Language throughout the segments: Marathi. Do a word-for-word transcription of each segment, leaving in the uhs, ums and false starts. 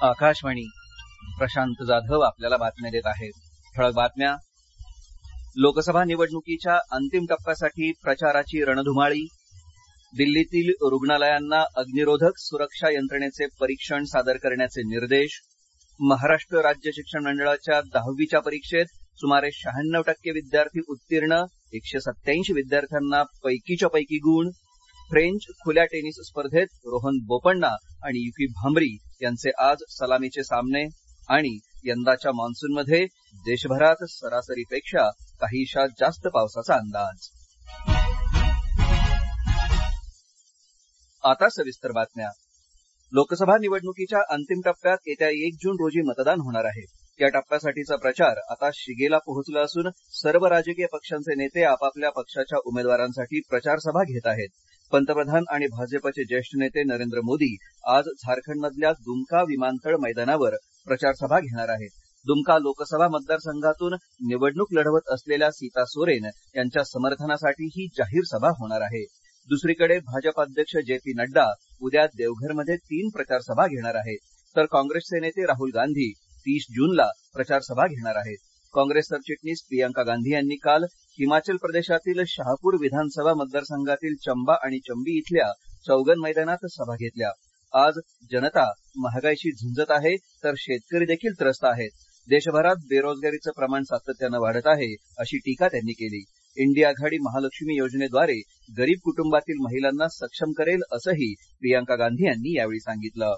आकाशवाणी. प्रशांत जाधव आपल्याला बातम्या देत आहेत. ठळक बातम्या. लोकसभा निवडणुकीच्या अंतिम टप्प्यासाठी प्रचाराची रणधुमाळी. दिल्लीतील रुग्णालयांना अग्निरोधक सुरक्षा यंत्रणेचे परीक्षण सादर करण्याचे निर्देश. महाराष्ट्र राज्य शिक्षण मंडळाच्या दहावीच्या परीक्षेत सुमारे शहाण्णव टक्के विद्यार्थी उत्तीर्ण. एकशे सत्याऐंशी विद्यार्थ्यांना पैकीच्या पैकी गुण. फ्रेंच खुल्या टेनिस स्पर्धेत रोहन बोपण्णा आणि युकी भांबरी यांचे आज सलामीचे सामने. आणि यंदाच्या मान्सूनमध्ये देशभरात सरासरीपेक्षा काहीशा जास्त पावसाचा अंदाज. आता सविस्तर बातम्या. लोकसभा निवडणुकीच्या अंतिम टप्प्यात येत्या एक जून रोजी मतदान होणार आहे. या टप्प्यासाठीचा प्रचार आता शिगेला पोहोचला असून सर्व राजकीय पक्षांचे नेते आपापल्या पक्षाच्या उमेदवारांसाठी प्रचार सभा घेत आहेत. पंतप्रधान आणि भाजपचे ज्येष्ठ नेते नरेंद्र मोदी आज झारखंडमधल्या दुमका विमानतळ मैदानावर प्रचार सभा घेणार आहेत. दुमका लोकसभा मतदारसंघातून निवडणूक लढवत असलेल्या सीता सोरेन यांच्या समर्थनासाठी ही जाहीर सभा होणार आहे. दुसरीकडे भाजप अध्यक्ष जे पी नड्डा उद्या देवघरमध्ये तीन प्रचार सभा घेणार आहेत, तर काँग्रेसचे नेते राहुल गांधी तीस जूनला प्रचार सभा घेणार आहेत. काँग्रेस सरचिटणीस प्रियंका गांधी यांनी काल हिमाचल प्रदेशातील शहापूर विधानसभा मतदारसंघातील चंबा आणि चंबी इथल्या चौगन मैदानात सभा घेतल्या. आज जनता महागाईशी झुंजत आहे, तर शेतकरी देखील त्रस्त आहेत. देशभरात बेरोजगारीचं प्रमाण सातत्यानं वाढत आहे, अशी टीका त्यांनी केली. इंडिया आघाडी महालक्ष्मी योजनेद्वारे गरीब कुटुंबातील महिलांना सक्षम करेल असंही प्रियंका गांधी यांनी यावेळी सांगितलं.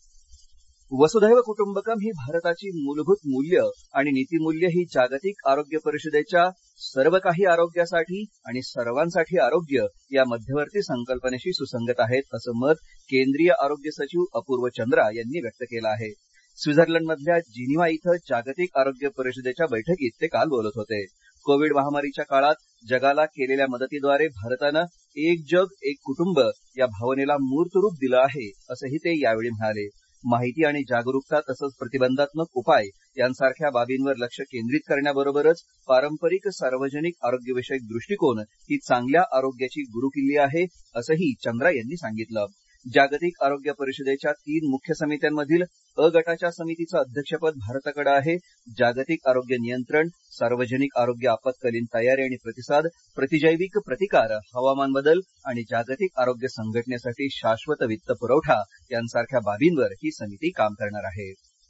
वसुधैव कुटुंबकम ही भारताची मूलभूत मूल्य आणि नीतिमूल्य ही जागतिक आरोग्य परिषदेच्या सर्व काही आरोग्यासाठी आणि सर्वांसाठी आरोग्य या मध्यवर्ती संकल्पनेशी सुसंगत आहेत, असं मत केंद्रीय आरोग्य सचिव अपूर्व चंद्रा यांनी व्यक्त केलं आहे. स्वित्झर्लंडमधल्या जिनिव्हा इथं जागतिक आरोग्य परिषदेच्या बैठकीत ते काल बोलत होते. कोविड महामारीच्या काळात जगाला केलेल्या मदतीद्वारे भारतानं एक जग एक कुटुंब या भावनेला मूर्त रूप दिलं आहे, असंही ते यावेळी म्हणाले. माहिती आणि जागरूकता तसंच प्रतिबंधात्मक उपाय यांसारख्या बाबींवर लक्ष केंद्रित करण्याबरोबरच पारंपरिक सार्वजनिक आरोग्यविषयक दृष्टिकोन ही चांगल्या आरोग्याची गुरुकिल्ली आहे, असंही चंद्रा यांनी सांगितलं. जागतिक आरोग्य परिषदेच्या तीन मुख्य समित्यांमधील अ गटाच्या समितीचं अध्यक्षपद भारताकडे आहे. जागतिक आरोग्य नियंत्रण, सार्वजनिक आरोग्य आपत्कालीन तयारी आणि प्रतिसाद, प्रतिजैविक प्रतिकार, हवामान बदल आणि जागतिक आरोग्य संघटनेसाठी शाश्वत वित्त पुरवठा यांसारख्या बाबींवर ही समिती काम करणार आहे.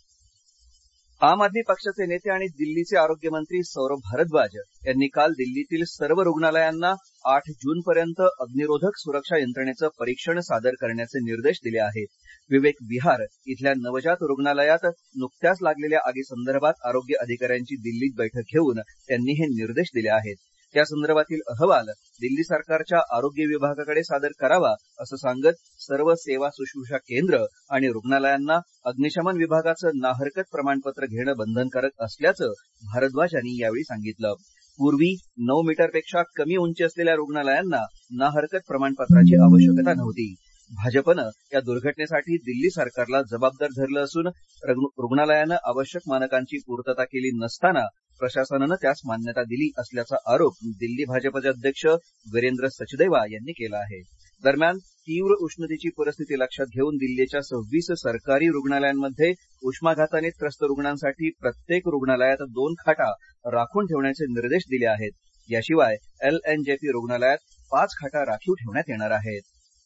आम आदमी पक्षाचे नेते आणि दिल्लीचे आरोग्यमंत्री सौरभ भारद्वाज यांनी काल दिल्लीतील सर्व रुग्णालयांना आठ जूनपर्यंत अग्निरोधक सुरक्षा यंत्रणेचं परीक्षण सादर करण्याचे निर्देश दिले आहेत. विवेक विहार इथल्या नवजात रुग्णालयात नुकत्याच लागलेल्या आगीसंदर्भात आरोग्य अधिकाऱ्यांची दिल्लीत बैठक घेऊन त्यांनी हे निर्देश दिले आहेत. त्या संदर्भातील अहवाल दिल्ली सरकारच्या आरोग्य विभागाकडे सादर करावा, असं सांगत सर्व सेवा शुश्रूषा केंद्र आणि रुग्णालयांना अग्निशमन विभागाचं ना हरकत प्रमाणपत्र घेणं बंधनकारक असल्याचं भारद्वाज यांनी यावेळी सांगितलं. पूर्वी नऊ मीटरपेक्षा कमी उंची असलेल्या रुग्णालयांना ना हरकत प्रमाणपत्राची आवश्यकता नव्हती. भाजपनं या दुर्घटनेसाठी दिल्ली सरकारला जबाबदार धरलं असून रुग्णालयानं आवश्यक मानकांची पूर्तता केली नसताना प्रशासनानं त्यास मान्यता दिली असल्याचा आरोप दिल्ली भाजपचे अध्यक्ष वीरेंद्र सचदेवा यांनी केला आहे. दरम्यान तीव्र उष्णतेची परिस्थिती लक्षात घेऊन दिल्लीच्या सव्वीस सरकारी रुग्णालयांमध्ये उष्माघाताने त्रस्त रुग्णांसाठी प्रत्येक रुग्णालयात दोन खाटा राखून ठेवण्याचे निर्देश दिले आहेत. याशिवाय एल एन जे पी रुग्णालयात पाच खाटा राखीव ठेवण्यात येणार आहेत.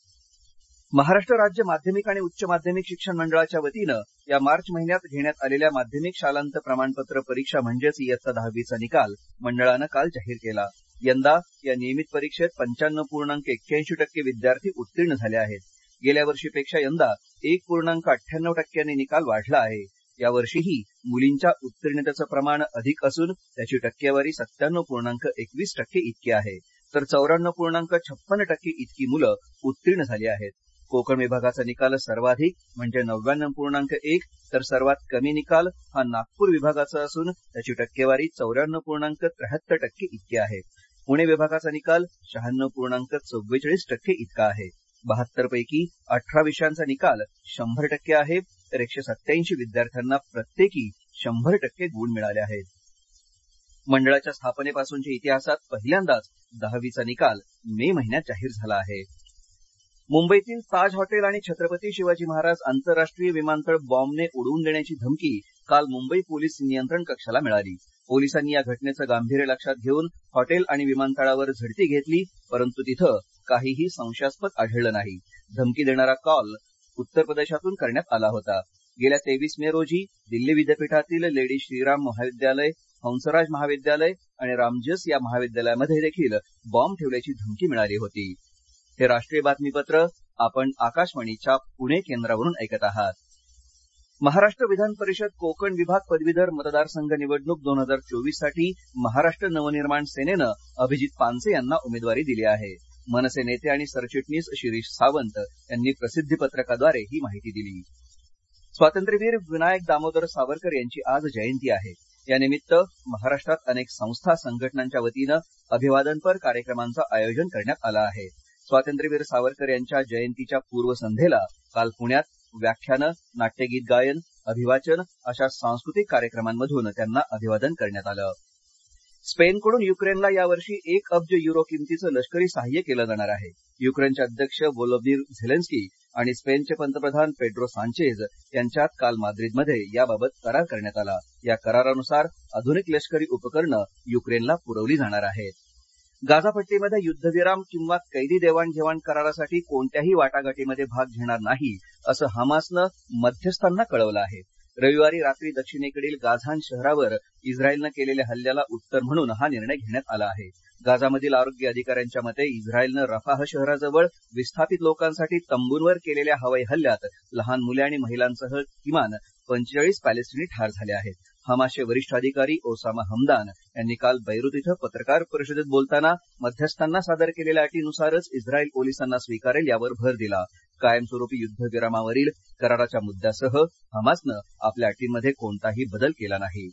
महाराष्ट्र राज्य माध्यमिक आणि उच्च माध्यमिक शिक्षण मंडळाच्या वतीनं या मार्च महिन्यात घेण्यात आलेल्या माध्यमिक शालांत प्रमाणपत्र परीक्षा म्हणजेच इयत्ता दहावीचा निकाल मंडळानं काल जाहीर केला. यंदा या नियमित परीक्षेत पंच्याण्णव पूर्णांक एक्क्याऐंशी टक्के विद्यार्थी उत्तीर्ण झाले आहेत. गेल्या वर्षीपेक्षा यंदा एक पूर्णांक अठ्ठ्याण्णव टक्क्यांनी निकाल वाढला आहे. यावर्षीही मुलींच्या उत्तीर्णतेचं प्रमाण अधिक असून त्याची टक्केवारी सत्त्याण्णव पूर्णांक एकवीस टक्के इतकी आहे, तर चौऱ्याण्णव पूर्णांक छप्पन्न टक्के इतकी मुलं उत्तीर्ण झाली आहेत. कोकण विभागाचा निकाल सर्वाधिक म्हणजे नव्याण्णव पूर्णांक एक, तर सर्वात कमी निकाल हा नागपूर विभागाचा असून त्याची टक्केवारी चौऱ्याण्णव पूर्णांक त्र्याहत्तर टक्के इतकी आहे. पुणे विभागाचा निकाल शहाण्णव पूर्णांक चव्वेचाळीस टक्के इतका आहे. बहात्तर पैकी अठरा विषयांचा निकाल शंभर टक्के आहे, तर एकशे सत्याऐंशी विद्यार्थ्यांना प्रत्येकी शंभर टक्के गुण मिळाले आहेत. मंडळाच्या स्थापनेपासूनच्या इतिहासात पहिल्यांदाच दहावीचा निकाल मे महिन्यात जाहीर झाला आहे. मुंबईतील ताज हॉटेल आणि छत्रपती शिवाजी महाराज आंतरराष्ट्रीय विमानतळ बॉम्बने उडवून देण्याची धमकी काल मुंबई पोलीस नियंत्रण कक्षाला मिळाली. पोलिसांनी या घटनेचं गांभीर्य लक्षात घेऊन हॉटेल आणि विमानतळावर झडती घेतली, परंतु तिथं काहीही संशयास्पद आढळलं नाही. धमकी देणारा कॉल उत्तर प्रदेशातून करण्यात आला होता. गेल्या तेवीस मे रोजी दिल्ली विद्यापीठातील लेडी श्रीराम महाविद्यालय, हंसराज महाविद्यालय आणि रामजस या महाविद्यालयामध्ये देखील बॉम्ब ठेवल्याची धमकी मिळाली होती. हे राष्ट्रीय बातमीपत्र आपण आकाशवाणीच्या पुणे केंद्रावरून ऐकत आहात. महाराष्ट्र विधान परिषद कोकण विभाग पदवीधर मतदारसंघ निवडणूक दोन हजार चोवीस साठी महाराष्ट्र नवनिर्माण सेनेनं अभिजित पानसे यांना उमेदवारी दिली आहे. मनसे नेते आणि सरचिटणीस शिरीष सावंत यांनी प्रसिद्धी पत्रकाद्वारे ही माहिती दिली. स्वातंत्र्यवीर विनायक दामोदर सावरकर यांची आज जयंती आहे. यानिमित्त महाराष्ट्रात अनेक संस्था संघटनांच्या वतीनं अभिवादनपर कार्यक्रमांचं आयोजन करण्यात आलं आहे. स्वातंत्र्यवीर सावरकर यांच्या जयंतीच्या पूर्वसंध्येला काल पुण्यात व्याख्यानं, नाट्यगीत गायन, अभिवाचन अशा सांस्कृतिक कार्यक्रमांमधून त्यांना अभिवादन करण्यात आलं. स्पेनकडून युक्रेनला यावर्षी एक अब्ज युरो किमतीचं लष्करी सहाय्य केलं जाणार आहे. युक्रेनचे अध्यक्ष व्लोदिमीर झेलेन्स्की आणि स्पेनचे पंतप्रधान पेड्रो सांचेज यांच्यात काल माद्रिदमध्ये याबाबत करार करण्यात आला. या करारानुसार आधुनिक लष्करी उपकरणं युक्रेनला पुरवली जाणार आहेत. गाझापट्टीमध्ये युद्धविराम किंवा कैदी देवाणघेवाण करारासाठी कोणत्याही वाटाघाटीमध्ये भाग घेणार नाही असं हमासनं मध्यस्थांना कळवलं आहे. रविवारी रात्री दक्षिणेकडील गाझान शहरावर इस्रायलनं केलेल्या हल्ल्याला उत्तर म्हणून हा निर्णय घेण्यात आला आहे. गाझामधील आरोग्य अधिकाऱ्यांच्या मते इस्रायलनं रफाह शहराजवळ विस्थापित लोकांसाठी तंबूंवर केलेल्या हवाई हल्ल्यात लहान मुले आणि महिलांसह किमान पंचेचाळीस पॅलेस्टिनी ठार झाले आहेत. हमासचे वरिष्ठ अधिकारी ओसामा हमदान यांनी काल बैरूत इथं पत्रकार परिषदेत बोलताना मध्यस्थांना सादर केलेल्या अटीनुसारच इस्रायल पोलिसांना स्वीकारेल यावर भर दिला. कायमस्वरूपी युद्धविरामावरील कराराच्या मुद्द्यासह हमासनं आपल्या अटींमध्ये कोणताही बदल केला नाही.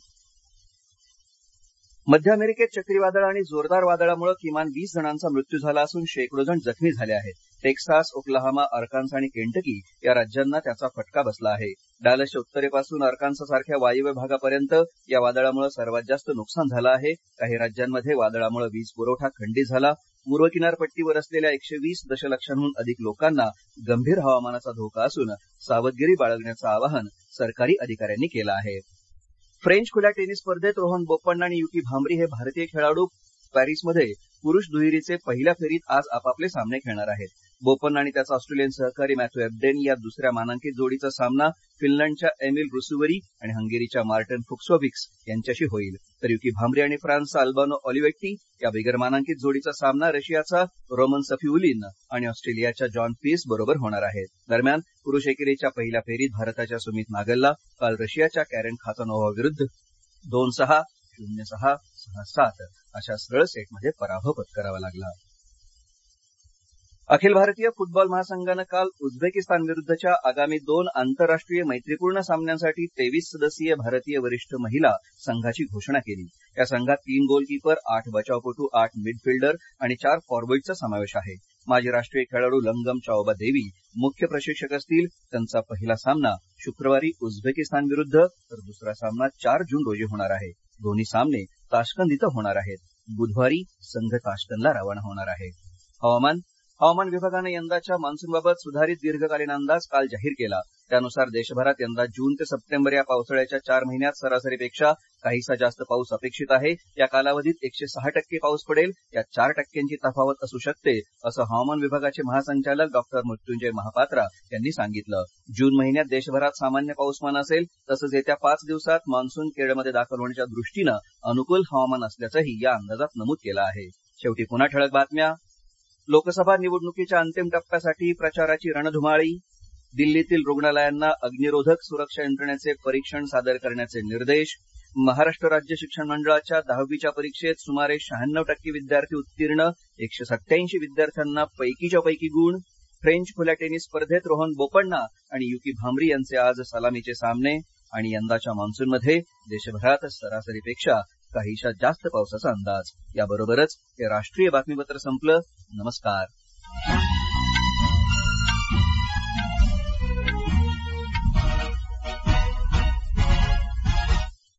मध्य अमेरिकेत चक्रीवादळ आणि जोरदार वादळामुळे किमान वीस जणांचा मृत्यू झाला असून शेकडो जण जखमी झाले आहेत. टेक्सास, ओक्लाहोमा, अर्कान्स आणि केंटकी या राज्यांना त्याचा फटका बसला आहे. डॅलसच्या उत्तरेपासून अर्कान्सासारख्या वायव्य भागापर्यंत या वादळामुळे सर्वात जास्त नुकसान झालं आहे. काही राज्यांमध्ये वादळामुळे वीज पुरवठा खंडित झाला. पूर्व किनारपट्टीवर असलेल्या एकशे वीस दशलक्षांहून अधिक लोकांना गंभीर हवामानाचा धोका असून सावधगिरी बाळगण्याचं आवाहन सरकारी अधिकाऱ्यांनी केलं आहे. फ्रेंच खुल्या टेनिस स्पर्धेत रोहन बोपण्णा आणि युकी भांबरी हे भारतीय खेळाडू पॅरिसमध्ये पुरुष दुहेरीचे पहिल्या फेरीत आज आपापले सामने खेळणार आहेत. बोपण्णा आणि त्याचा ऑस्ट्रेलियन सहकारी मॅथ्यू एबडेन या दुसऱ्या मानांकित जोडीचा सामना फिनलंडच्या एमिल रुसुवरी आणि हंगेरीच्या मार्टन फुक्सोव्हिक्स यांच्याशी होईल, तर युकी भांबरी आणि फ्रान्सचा अल्बानो ऑलिव्हेट्टी या बिगर मानांकित जोडीचा सामना रशियाचा रोमन सफिउलिन आणि ऑस्ट्रेलियाच्या जॉन पीस बरोबर होणार आहे. दरम्यान पुरुष एकेरीच्या पहिल्या फेरीत भारताच्या सुमित नागलला काल रशियाच्या कॅरेन खाचानोव्हा विरुद्ध दोन सहा, शून्य सहा, सहा सात अशा सरळ सेटमध्ये पराभव पत्करावा लागला. अखिल भारतीय फुटबॉल महासंघानं काल उझबेकिस्तान विरुद्धच्या आगामी दोन आंतरराष्ट्रीय मैत्रीपूर्ण सामन्यांसाठी तेवीस सदस्यीय भारतीय वरिष्ठ महिला संघाची घोषणा केली. या संघात तीन गोलकीपर, आठ बचावपटू, आठ मिडफिल्डर आणि चार फॉरवर्डचा समावेश आहे. माजी राष्ट्रीय खेळाडू लंगम चाओबा देवी मुख्य प्रशिक्षक असतील. त्यांचा पहिला सामना शुक्रवारी उझबेकिस्तान विरुद्ध तर दुसरा सामना चार जून रोजी होणार आहे. दोन्ही सामने ताश्कंद इथं होणार आहेत. बुधवारी संघ ताश्कंदला रवाना होणार आहे. हवामान हवामान विभागानं यंदाच्या मान्सूनबाबत सुधारित दीर्घकालीन अंदाज काल जाहीर केला. त्यानुसार देशभरात यंदा जून ते सप्टेंबर या पावसाळ्याच्या चार महिन्यात सरासरीपेक्षा काहीसा जास्त पाऊस अपेक्षित आहे. या कालावधीत एकशे सहा टक्के पाऊस पडेल. यात चार टक्क्यांची तफावत असू शकते, असं हवामान विभागाचे महासंचालक डॉक्टर मृत्युंजय महापात्रा यांनी सांगितलं. जून महिन्यात देशभरात सामान्य पाऊसमान असेल. तसंच येत्या पाच दिवसात मान्सून केरळमध्ये दाखल होण्याच्या दृष्टीनं अनुकूल हवामान असल्याचंही या अंदाजात नमूद केलं आहे. शेवटी पुन्हा ठळक बातम्या. लोकसभा निवडणुकीच्या अंतिम टप्प्यासाठी प्रचाराची रणधुमाळी. दिल्लीतील रुग्णालयांना अग्निरोधक सुरक्षा यंत्रणेचे परीक्षण सादर करण्याचे निर्देश. महाराष्ट्र राज्य शिक्षण मंडळाच्या दहावीच्या परीक्षेत सुमारे शहाण्णव टक्के विद्यार्थी उत्तीर्ण. एकशे सत्याऐंशी विद्यार्थ्यांना पैकीच्या पैकी गुण. फ्रेंच खुल्या टेनिस स्पर्धेत रोहन बोपण्णा आणि युकी भांबरी यांचे आज सलामीचे सामने. आणि यंदाच्या मान्सूनमध्ये देशभरात सरासरीपेक्षा काहीशा जास्त पावसाचा अंदाज. याबरोबरच हे राष्ट्रीय बातमीपत्र संपलं. नमस्कार.